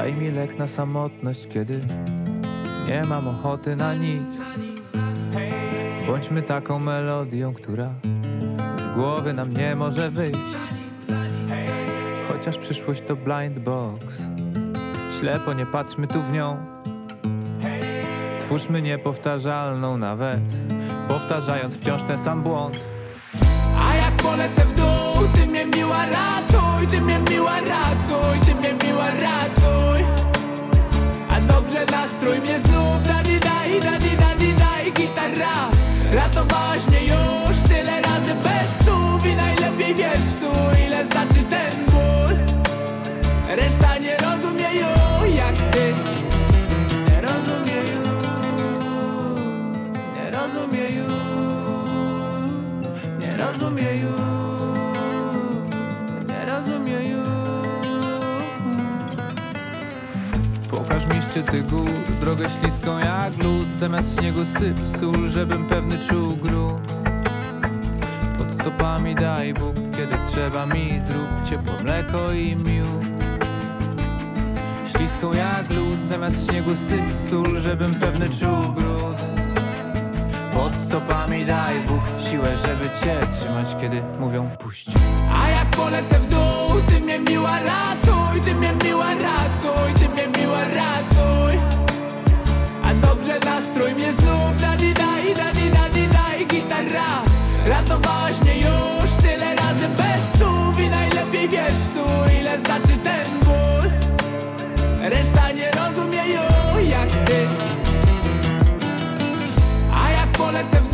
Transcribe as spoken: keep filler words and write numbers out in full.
Daj mi lek na samotność, kiedy nie mam ochoty na nic. Bądźmy taką melodią, która z głowy nam nie może wyjść. Chociaż przyszłość to blind box, ślepo nie patrzmy tu w nią. Twórzmy niepowtarzalną nawet, powtarzając wciąż ten sam błąd. A jak polecę w dół, ty mnie miła ratuj, ty mnie miła ratuj, ty mnie miła ratuj. A dobrze nastrój mnie znów, dadi daj, dadi dadi daj, gitara. Ratowałaś mnie już tyle razy bez słów i najlepiej wiesz tu, ile znaczy ten ból. Reszta nie rozumieją jak ty. Nie rozumieją, nie rozumieją, nie rozumieją, nie rozumieją. Pokaż mi szczyty gór, drogę śliską jak lód. Zamiast śniegu syp sól, żebym pewny czuł grunt. Pod stopami daj Bóg, kiedy trzeba mi zrób ciepłe mleko i miód. Śliską jak lód, zamiast śniegu syp sól, żebym pewny czuł grunt. Pod stopami daj Bóg siłę, żeby cię trzymać, kiedy mówią puść. A jak polecę w dół, ty mnie miła ratuj, ty mnie miła ratuj, ty mnie miła ratuj. A dobrze nastrój mnie znów, dadi daj, dadi dadi daj, gitara. Ratowałaś mnie już tyle razy bez słów i najlepiej wiesz tu, ile znaczy ten ból. Reszta nie rozumieją jak ty. A jak polecę w